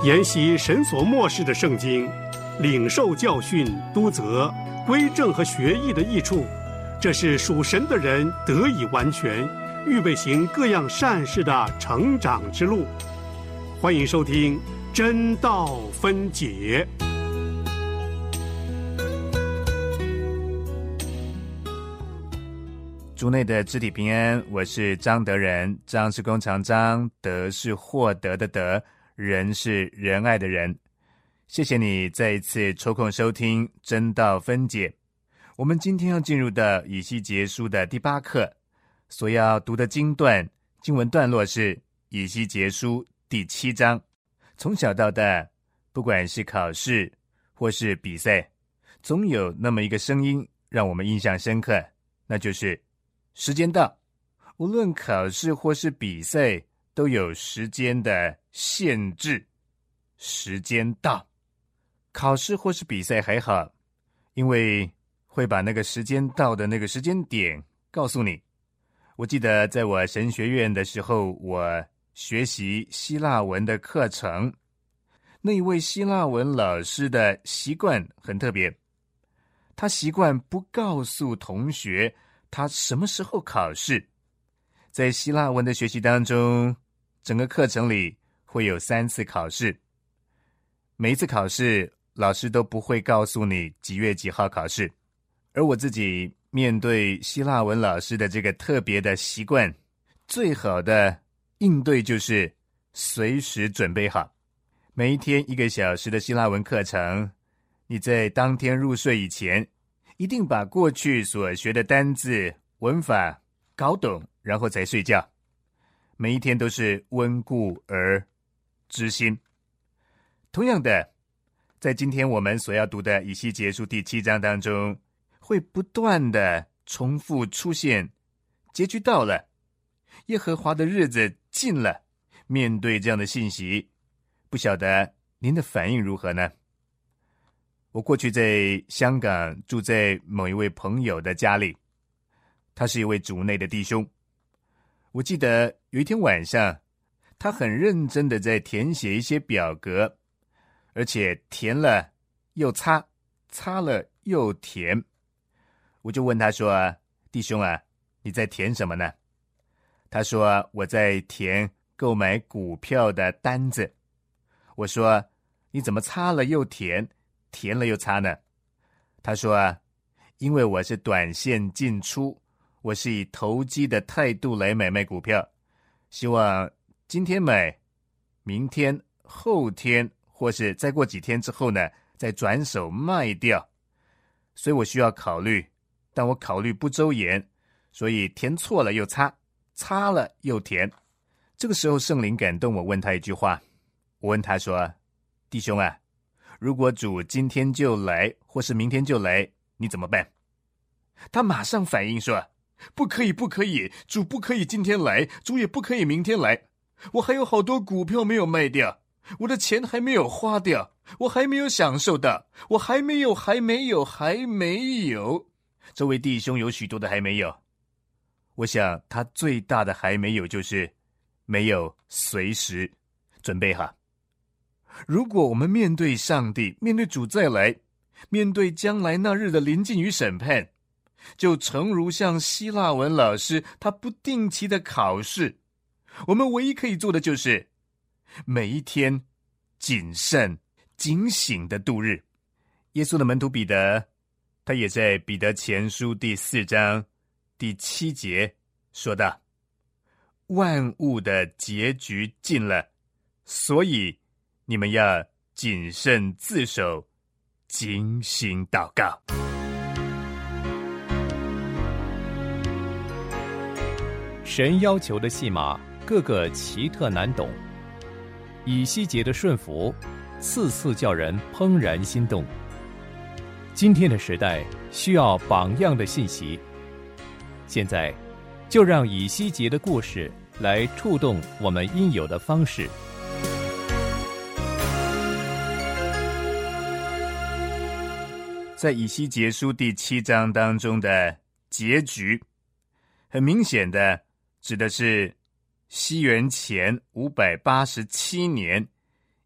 研习神所默示的圣经，领受教训、督责、归正和学艺的益处，这是属神的人得以完全，预备行各样善事的成长之路。欢迎收听真道分解。 主内的肢体平安，我是张德仁。张是弓长张，德是获得的德，仁是仁爱的仁。谢谢你再一次抽空收听真道分解。我们今天要进入到以西结书的第8课，所要读的经文段落是以西结书第7章。从小到大，不管是考试或是比赛，总有那么一个声音让我们印象深刻，那就是时间到。无论考试或是比赛，都有时间的限制。时间到。考试或是比赛还好，因为会把那个时间到的那个时间点告诉你。我记得在我神学院的时候，我学习希腊文的课程，那一位希腊文老师的习惯很特别，他习惯不告诉同学他什么时候考试。在希腊文的学习当中，整个课程里会有3次考试，每一次考试老师都不会告诉你几月几号考试。而我自己面对希腊文老师的这个特别的习惯，最好的应对就是随时准备好。每一天1个小时的希腊文课程，你在当天入睡以前，一定把过去所学的单字、文法搞懂，然后才睡觉。每一天都是温故而知新。同样的，在今天我们所要读的以西结书第7章当中，会不断的重复出现，结局到了，耶和华的日子近了。面对这样的信息，不晓得您的反应如何呢？我过去在香港住在某一位朋友的家里，他是一位主内的弟兄。我记得有一天晚上，他很认真的在填写一些表格，而且填了又擦，擦了又填。我就问他说，弟兄啊，你在填什么呢？他说，我在填购买股票的单子。我说，你怎么擦了又填，填了又擦呢？他说，因为我是短线进出，我是以投机的态度来买卖股票，希望今天买，明天、后天或是再过几天之后呢，再转手卖掉。所以我需要考虑，但我考虑不周延，所以填错了又擦，擦了又填。这个时候圣灵感动我，问他一句话。我问他说，弟兄啊，如果主今天就来，或是明天就来，你怎么办？他马上反应说，不可以，不可以，主不可以今天来，主也不可以明天来，我还有好多股票没有卖掉，我的钱还没有花掉，我还没有享受到，我还没有。这位弟兄有许多的还没有，我想他最大的还没有就是没有随时准备好。如果我们面对上帝，面对主再来，面对将来那日的临近与审判，就诚如像希腊文老师他不定期的考试，我们唯一可以做的就是每一天谨慎警醒的度日。耶稣的门徒彼得，他也在彼得前书第4章第7节说道，万物的结局近了，所以你们要谨慎自守，警醒祷告。 神要求的戏码个个奇特难懂，以西结的顺服次次叫人怦然心动。今天的时代需要榜样的信息，现在就让以西结的故事来触动我们应有的方式。 在以西结书第7章当中的结局，很明显的指的是西元前587年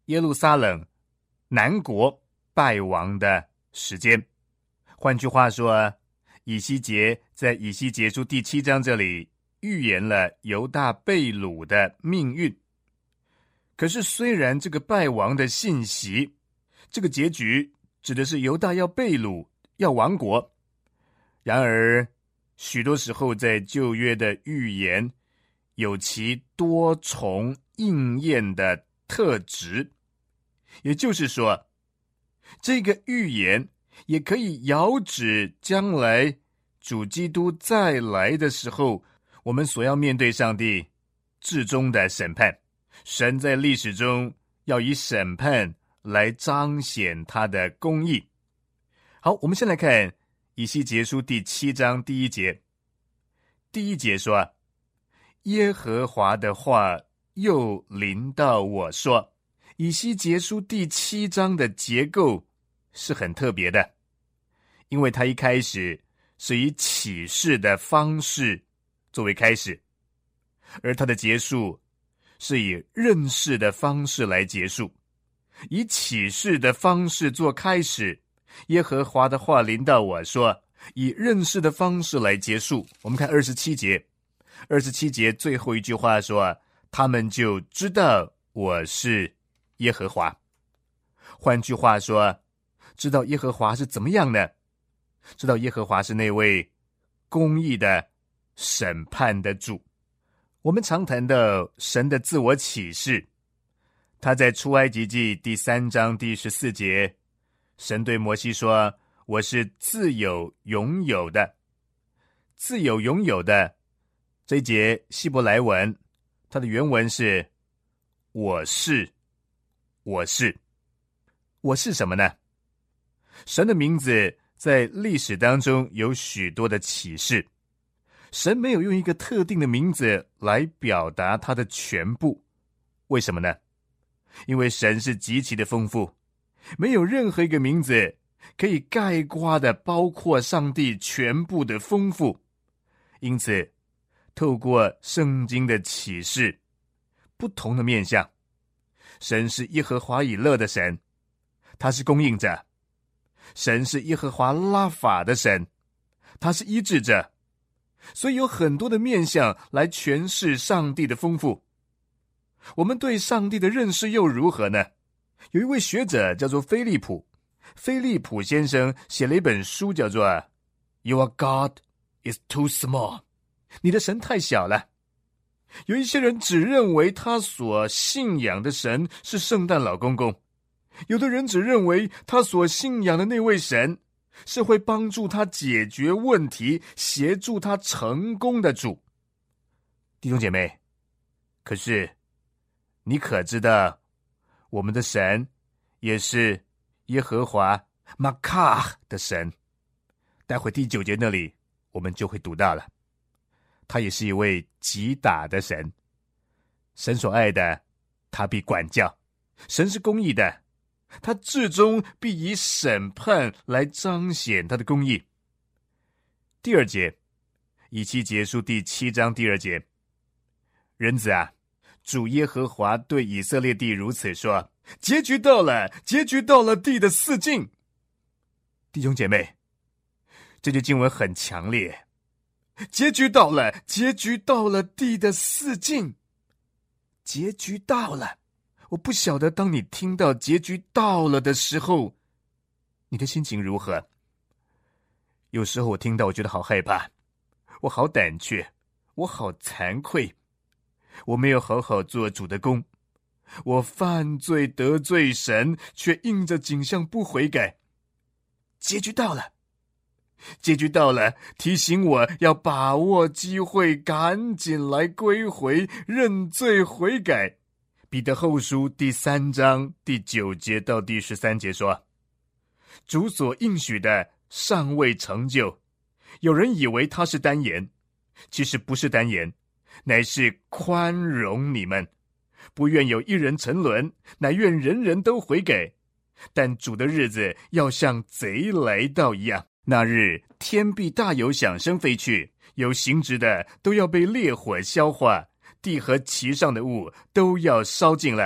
耶路撒冷南国败亡的时间。换句话说，以西结在以西结书第7章这里预言了犹大被掳的命运。可是虽然这个败亡的信息，这个结局指的是犹大要被掳，要亡国，然而许多时候在旧约的预言有其多重应验的特质。也就是说，这个预言也可以遥指将来主基督再来的时候，我们所要面对上帝至终的审判。神在历史中要以审判来彰显他的公义。好，我们先来看以西结书第7章第1节。第1节说，耶和华的话又临到我说。以西结书第7章的结构是很特别的，因为它一开始是以启示的方式作为开始，而它的结束是以认识的方式来结束。以启示的方式做开始，耶和华的话临到我说，以认识的方式来结束。我们看27节，27节最后一句话说，他们就知道我是耶和华。换句话说，知道耶和华是怎么样呢？知道耶和华是那位公义的审判的主。我们常谈到神的自我启示，他在出埃及记第3章第14节，神对摩西说，我是自有永有的。自有永有的这一节希伯来文，它的原文是我是。我是。我是什么呢？神的名字在历史当中有许多的启示，神没有用一个特定的名字来表达他的全部。为什么呢？因为神是极其的丰富，没有任何一个名字可以概括的包括上帝全部的丰富。因此透过圣经的启示，不同的面向，神是耶和华以勒的神，他是供应者；神是耶和华拉法的神，他是医治者。所以有很多的面向来诠释上帝的丰富。我们对上帝的认识又如何呢？有一位学者叫做菲利普先生写了一本书，叫做 Your God is too small， 你的神太小了。有一些人只认为他所信仰的神是圣诞老公公，有的人只认为他所信仰的那位神是会帮助他解决问题、协助他成功的主。弟兄姐妹，可是你可知道我们的神也是耶和华马卡的神？待会第9节那里我们就会读到了，他也是一位击打的神。神所爱的，他必管教；神是公义的，他至终必以审判来彰显他的公义。第2节，以西结书第7章第2节，人子啊，主耶和华对以色列地如此说，结局到了，结局到了地的四境。弟兄姐妹，这句经文很强烈，结局到了，结局到了地的四境，结局到了。我不晓得当你听到结局到了的时候，你的心情如何？有时候我听到，我觉得好害怕，我好胆怯，我好惭愧，我没有好好做主的工，我犯罪得罪神，却硬着颈项不悔改。结局到了，结局到了，提醒我要把握机会，赶紧来归回，认罪悔改。彼得后书第3章第9节到第13节说，主所应许的尚未成就，有人以为他是单言，其实不是单言，乃是宽容你们，不愿有一人沉沦，乃愿人人都悔改。但主的日子要像贼来到一样，那日天必大有响声飞去，有形质的都要被烈火消化，地和其上的物都要烧尽了，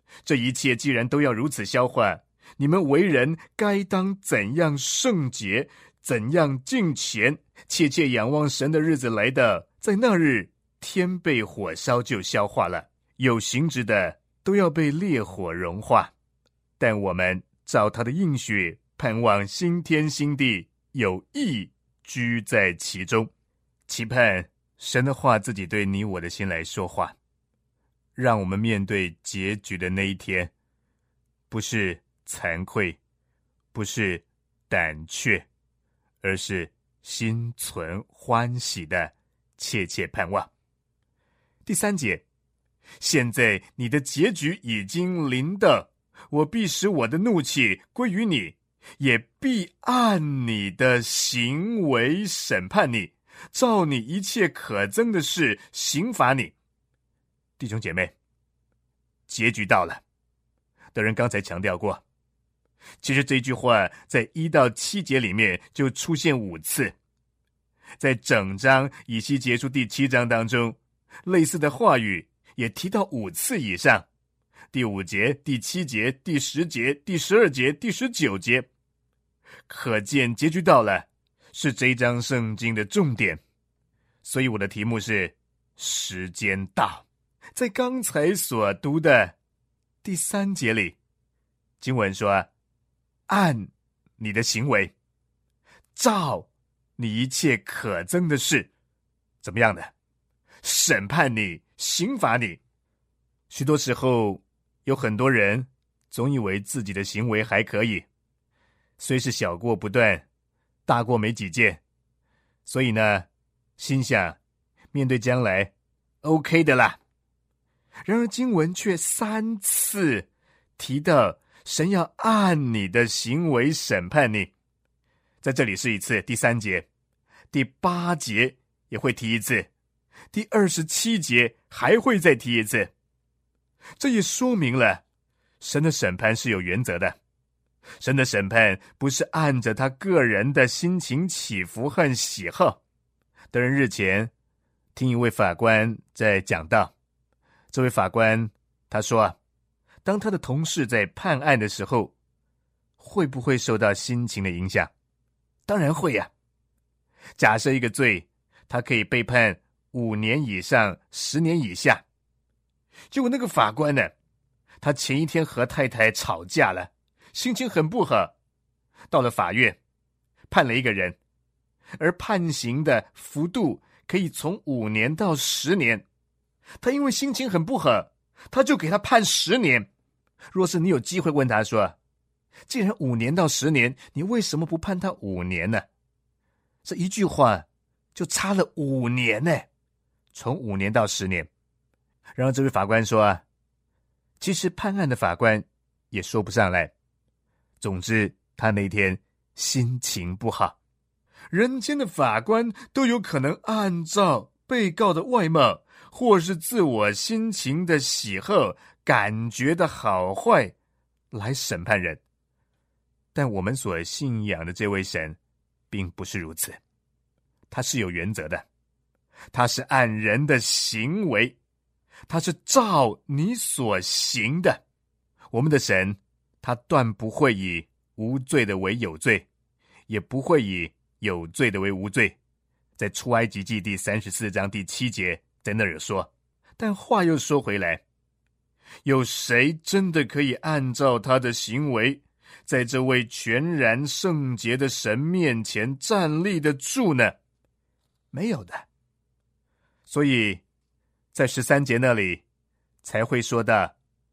这一切既然都要如此消化，你们为人该当怎样圣洁，怎样敬虔，切切仰望神的日子来到，在那日天被火烧就消化了，有形质的都要被烈火融化。但我们照他的应许，盼望新天新地，有义居在其中，期盼神的话自己对你我的心来说话，让我们面对结局的那一天，不是惭愧，不是胆怯，而是心存欢喜的切切盼望。第3节，现在你的结局已经临到，我必使我的怒气归于你，也必按你的行为审判你，照你一切可憎的事刑罚你。弟兄姐妹，结局到了。的人刚才强调过，其实这句话在1到7节里面就出现5次，在整章以西结书第7章当中，类似的话语也提到5次以上，第5节、第7节、第10节、第12节、第19节，可见结局到了是这一章圣经的重点。所以我的题目是时间到。在刚才所读的第3节里，经文说，按你的行为，照你一切可憎的事，怎么样呢？审判你，刑罚你。许多时候有很多人总以为自己的行为还可以，虽是小过不断，大过没几件，所以呢，心想面对将来 OK 的啦。然而经文却3次提到神要按你的行为审判你。在这里是一次，第3节，第8节也会提一次，第27节还会再提一次。这也说明了神的审判是有原则的。神的审判不是按着他个人的心情起伏和喜好。的人日前听一位法官在讲道，这位法官他说，当他的同事在判案的时候，会不会受到心情的影响？当然会呀。假设一个罪，他可以被判5年以上10年以下，结果那个法官呢，他前一天和太太吵架了，心情很不好，到了法院判了一个人，而判刑的幅度可以从5年到10年，他因为心情很不好，他就给他判10年。若是你有机会问他说，既然5年到10年，你为什么不判他5年呢？这一句话就差了5年呢，从5年到10年。然后这位法官说，其实判案的法官也说不上来。总之他那天心情不好。人间的法官都有可能按照被告的外貌或是自我心情的喜好、感觉的好坏来审判人，但我们所信仰的这位神并不是如此。他是有原则的，他是按人的行为，他是照你所行的。我们的神他断不会以无罪的为有罪，也不会以有罪的为无罪。在出埃及记第34章第7节在那儿有说。但话又说回来，有谁真的可以按照他的行为在这位全然圣洁的神面前站立得住呢？没有的。所以在13节那里才会说到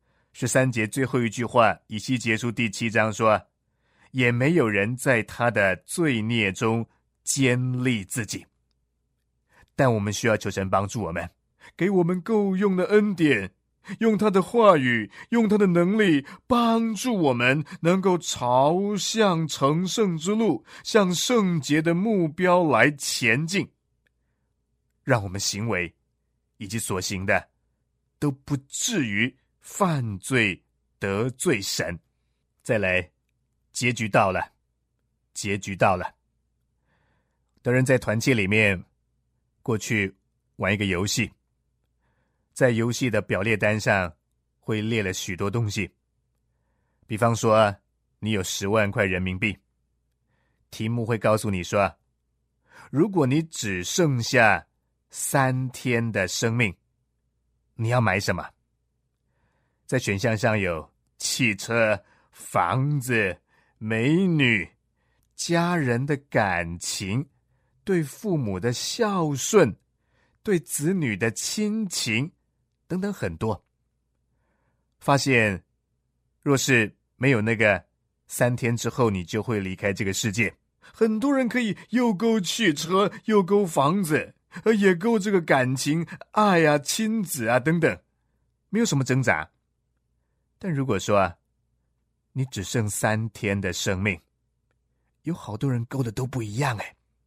13节最后一句话，以西结书第7章说，也没有人在他的罪孽中坚立自己。但我们需要求神帮助我们，给我们够用的恩典，用他的话语，用他的能力，帮助我们能够朝向成圣之路，向圣洁的目标来前进，让我们行为以及所行的都不至于犯罪得罪神。再来，结局到了，结局到了。的人在团契里面过去玩一个游戏，在游戏的表列单上会列了许多东西。比方说，你有10万块人民币，题目会告诉你说，如果你只剩下3天的生命，你要买什么？在选项上有汽车、房子、美女、家人的感情、对父母的孝顺、对子女的亲情等等很多。发现若是没有那个3天之后你就会离开这个世界，很多人可以又勾汽车，又勾房子，也勾这个感情、爱啊、亲子啊等等，没有什么挣扎。但如果说你只剩3天的生命，有好多人勾的都不一样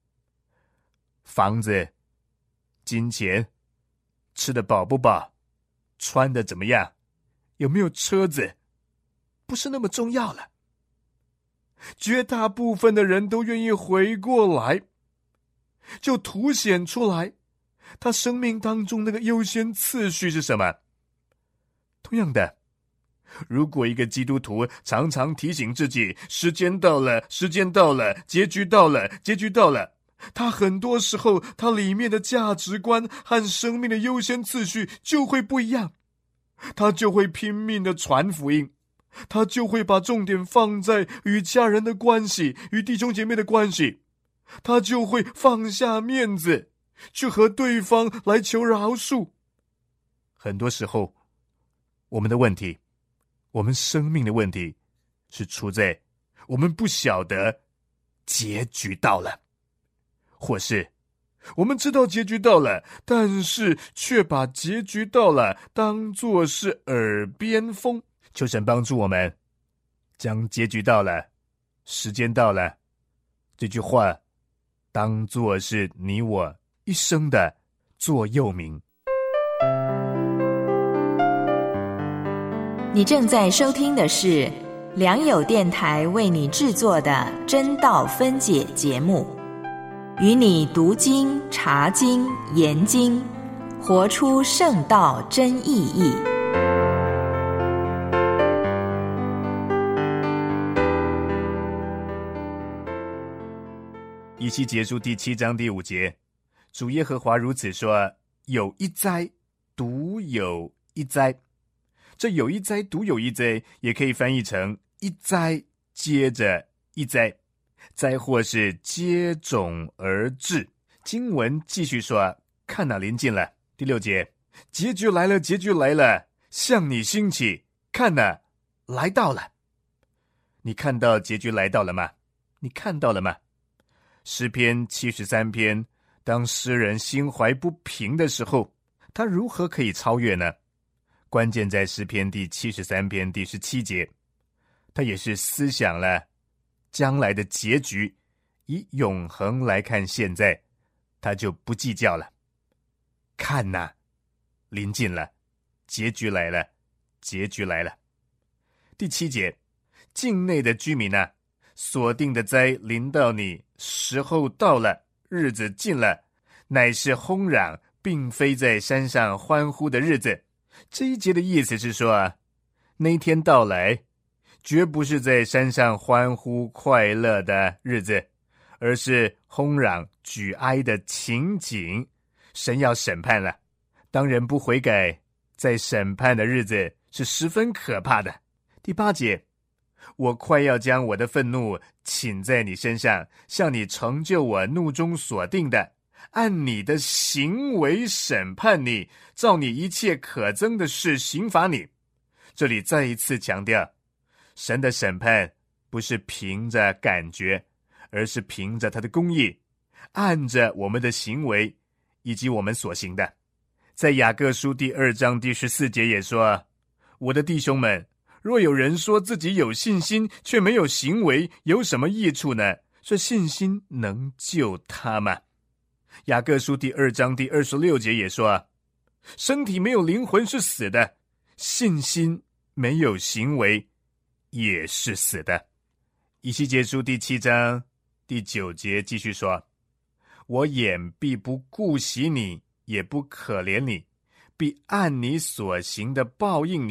房子、金钱、吃得饱不饱、穿得怎么样、有没有车子，不是那么重要了。绝大部分的人都愿意回过来，就凸显出来他生命当中那个优先次序是什么。同样的，如果一个基督徒常常提醒自己时间到了，时间到了，结局到了，结局到了，他很多时候他里面的价值观和生命的优先次序就会不一样，他就会拼命的传福音，他就会把重点放在与家人的关系，与弟兄姐妹的关系，他就会放下面子去和对方来求饶恕。很多时候我们的问题，我们生命的问题是出在我们不晓得结局到了，或是我们知道结局到了，但是却把结局到了当作是耳边风。求神帮助我们将结局到了，时间到了这句话当作是你我一生的座右铭。 你正在收听的是良友电台为你制作的真道分解节目，与你读经、查经、研经，活出圣道真意义。 以西结书第7章第5节，主耶和华如此说，有一灾，独有一灾。这有一灾，独有一灾，也可以翻译成一灾接着一灾，灾祸是接踵而至。经文继续说，看哪，临近了。第6节，结局来了，结局来了，向你兴起，看哪，来到了。你看到结局来到了吗？你看到了吗？诗篇73篇，当诗人心怀不平的时候，他如何可以超越呢？关键在诗篇第73篇第17节，他也是思想了将来的结局，以永恒来看现在，他就不计较了。看哪，临近了，结局来了，结局来了。第7节，境内的居民啊，所定的灾临到你，时候到了，日子近了，乃是轰嚷，并非在山上欢呼的日子。这一节的意思是说那一天到来，绝不是在山上欢呼快乐的日子，而是轰嚷举哀的情景。神要审判了，当人不悔改，在审判的日子是十分可怕的。第8节，我快要将我的愤怒倾在你身上，向你成就我怒中所定的，按你的行为审判你，照你一切可憎的事刑罚你。这里再一次强调，神的审判不是凭着感觉，而是凭着他的公义，按着我们的行为以及我们所行的。在雅各书第2章第14节也说，我的弟兄们，若有人说自己有信心，却没有行为，有什么益处呢？这信心能救他吗？雅各书第2章第26节也说，身体没有灵魂是死的，信心没有行为也是死的。以西结书第7章第9节继续说，我眼必不顾惜你，也不可怜你，必按你所行的报应你，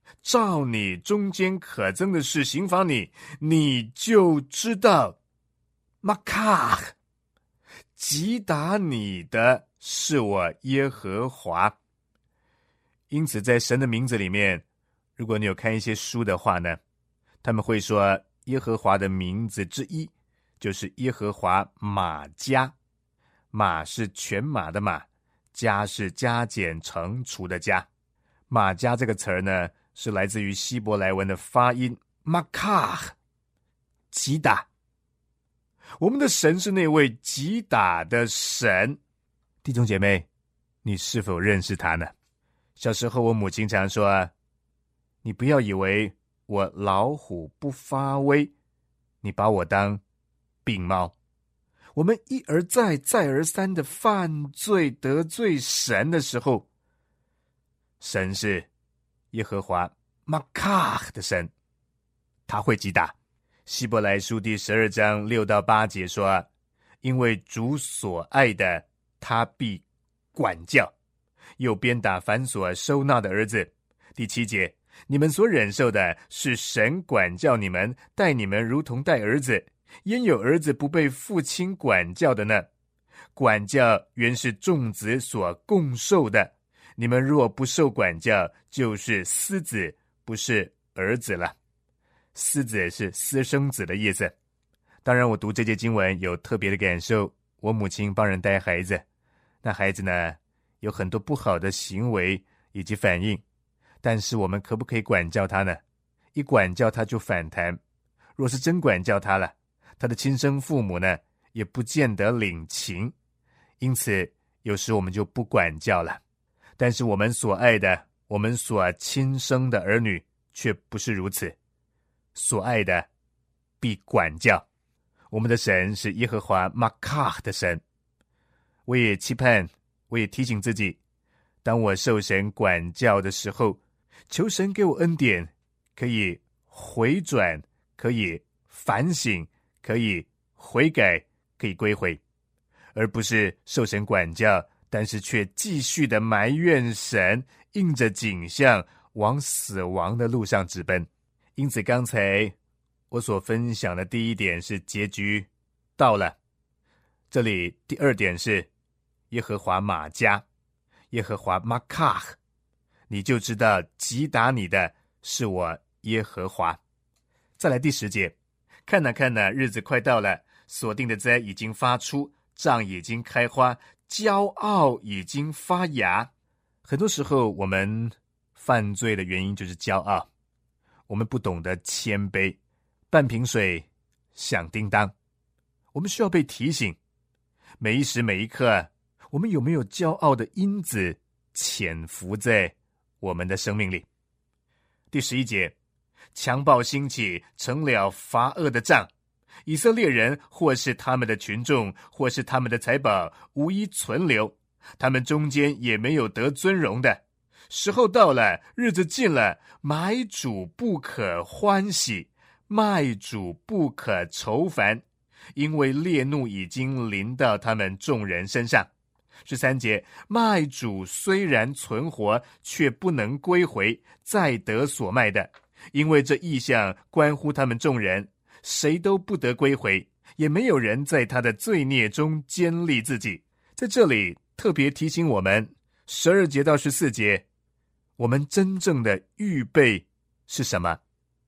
照你中间可憎的事刑罚你，你就知道马卡击打你的是我耶和华。因此在神的名字里面，如果你有看一些书的话呢，他们会说耶和华的名字之一就是耶和华马加。马是全马的马，加是加减乘除的加。马加这个词儿呢，是来自于希伯来文的发音马卡，击打。我们的神是那位击打的神。弟兄姐妹，你是否认识他呢？小时候我母亲常说，你不要以为我老虎不发威，你把我当病猫。我们一而再再而三的犯罪得罪神的时候，神是耶和华马卡的神，他会击打。希伯来书第12章6到8节说，因为主所爱的，他必管教，又鞭打凡所收纳的儿子。第7节，你们所忍受的是神管教你们，待你们如同待儿子。焉有儿子不被父亲管教的呢？管教原是众子所共受的，你们若不受管教，就是私子，不是儿子了。私子是私生子的意思。当然我读这节经文有特别的感受，我母亲帮人带孩子，那孩子呢有很多不好的行为以及反应，但是我们可不可以管教他呢？一管教他就反弹，若是真管教他了，他的亲生父母呢也不见得领情，因此有时我们就不管教了。但是我们所爱的，我们所亲生的儿女却不是如此，所爱的必管教。我们的神是耶和华马卡的神。我也期盼，我也提醒自己，当我受神管教的时候，求神给我恩典，可以回转，可以反省，可以悔改，可以归回，而不是受神管教，但是却继续的埋怨神，印着景象往死亡的路上直奔。因此刚才我所分享的第一点是结局到了，这里第二点是耶和华马加，耶和华马卡，你就知道击打你的是我耶和华。再来第10节，看哪看哪，日子快到了，所定的灾已经发出，杖已经开花，骄傲已经发芽。很多时候我们犯罪的原因就是骄傲，我们不懂得谦卑，半瓶水响叮当。我们需要被提醒，每一时每一刻，我们有没有骄傲的因子潜伏在我们的生命里？第11节，强暴兴起，成了罚恶的杖，以色列人或是他们的群众，或是他们的财宝，无一存留，他们中间也没有得尊荣的。时候到了，日子近了，买主不可欢喜，卖主不可愁烦，因为烈怒已经临到他们众人身上。13节，卖主虽然存活，却不能归回，再得所卖的，因为这异象关乎他们众人，谁都不得归回，也没有人在他的罪孽中坚立自己。在这里特别提醒我们，12节到14节，我们真正的预备是什么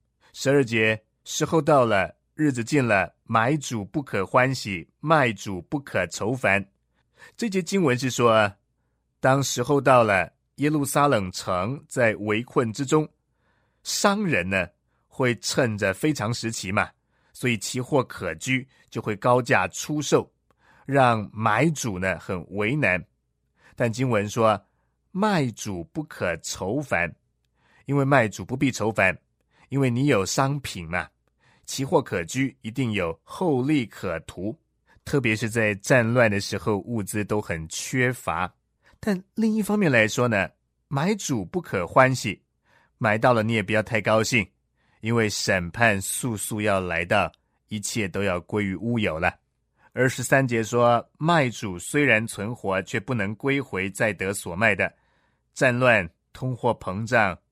？12节，时候到了，日子近了，买主不可欢喜，卖主不可愁烦。这节经文是说，当时候到了，耶路撒冷城在围困之中，商人呢会趁着非常时期嘛，所以奇货可居，就会高价出售，让买主呢很为难。但经文说，卖主不可愁烦，因为卖主不必愁烦，因为你有商品嘛，奇货可居，一定有厚利可图，特别是在战乱的时候，物资都很缺乏。但另一方面来说呢，买主不可欢喜，买到了你也不要太高兴，因为审判速速要来到，一切都要归于乌有了。13节说，卖主虽然存活，却不能归回，再得所卖的。战乱、通货膨胀、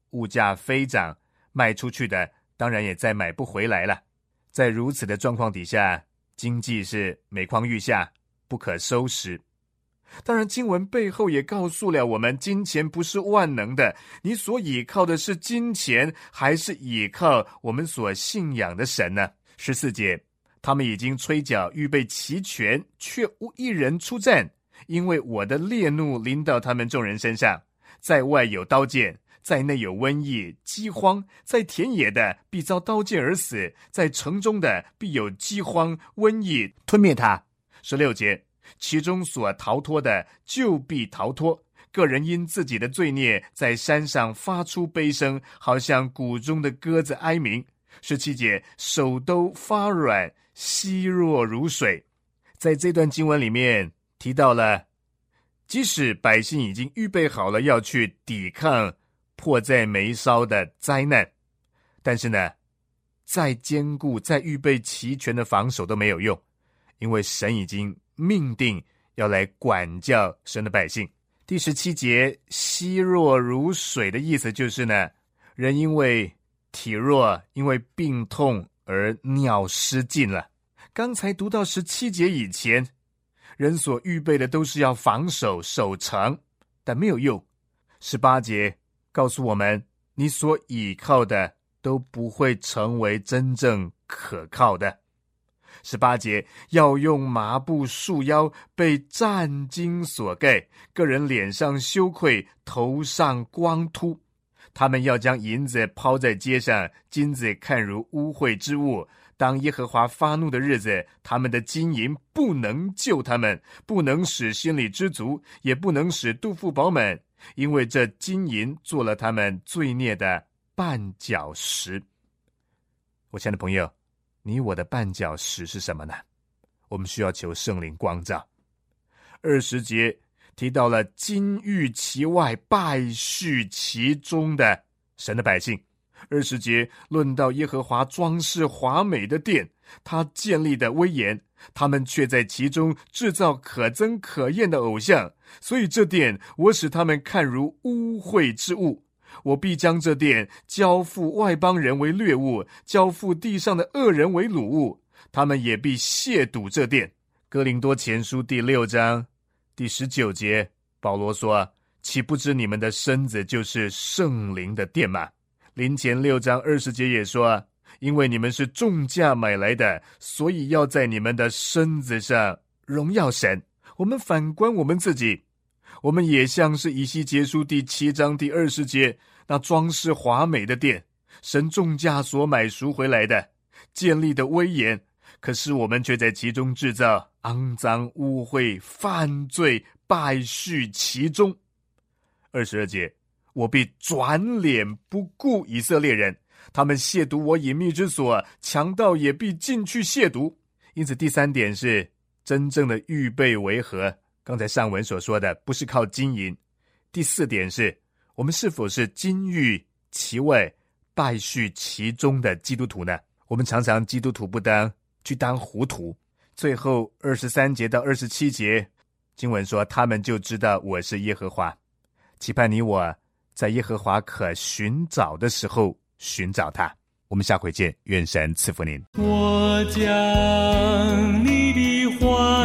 物价飞涨，卖出去的当然也再买不回来了。在如此的状况底下，经济是每况愈下，不可收拾。当然经文背后也告诉了我们，金钱不是万能的，你所倚靠的是金钱，还是倚靠我们所信仰的神呢？14节，他们已经吹角预备齐全，却无一人出战，因为我的烈怒临到他们众人身上，在外有刀剑，在内有瘟疫饥荒，在田野的必遭刀剑而死，在城中的必有饥荒瘟疫吞灭他。16节，其中所逃脱的就必逃脱，个人因自己的罪孽在山上发出悲声，好像谷中的鸽子哀鸣。17节，手都发软，稀弱如水。在这段经文里面提到了，即使百姓已经预备好了要去抵抗迫在眉梢的灾难，但是呢，再坚固再预备齐全的防守都没有用，因为神已经命定要来管教神的百姓。第17节，稀弱如水的意思就是呢，人因为体弱，因为病痛而尿失禁了。刚才读到17节以前，人所预备的都是要防守守城，但没有用。18节告诉我们，你所倚靠的都不会成为真正可靠的。18节，要用麻布束腰，被战巾所盖，个人脸上羞愧，头上光秃。他们要将银子抛在街上，金子看如污秽之物。当耶和华发怒的日子，他们的金银不能救他们，不能使心里知足，也不能使肚腹饱满，因为这金银做了他们罪孽的绊脚石。我亲爱的朋友，你我的绊脚石是什么呢？我们需要求圣灵光照。20节提到了金玉其外，败絮其中的神的百姓。20节论到耶和华装饰华美的殿，他建立的威严，他们却在其中制造可憎可厌的偶像，所以这殿我使他们看如污秽之物。我必将这殿交付外邦人为掠物，交付地上的恶人为掳物，他们也必亵渎这殿。哥林多前书第6章第19节，保罗说，岂不知你们的身子就是圣灵的殿吗？林前6章20节也说，因为你们是重价买来的，所以要在你们的身子上荣耀神。我们反观我们自己，我们也像是以西结书第7章第20节那装饰华美的殿，神重价所买赎回来的，建立的威严，可是我们却在其中制造肮脏污秽犯罪败絮其中。22节，我必转脸不顾以色列人，他们亵渎我隐秘之所，强盗也必进去亵渎。因此第3点是真正的预备为何？刚才上文所说的不是靠金银。第4点是我们是否是金玉其外，败絮其中的基督徒呢？我们常常基督徒不当去当糊涂。最后23节到27节经文说，他们就知道我是耶和华。期盼你我在耶和华可寻找的时候寻找他。我们下回见，愿神赐福您。 我将你的话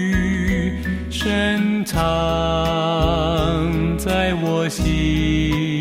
语深藏在我心，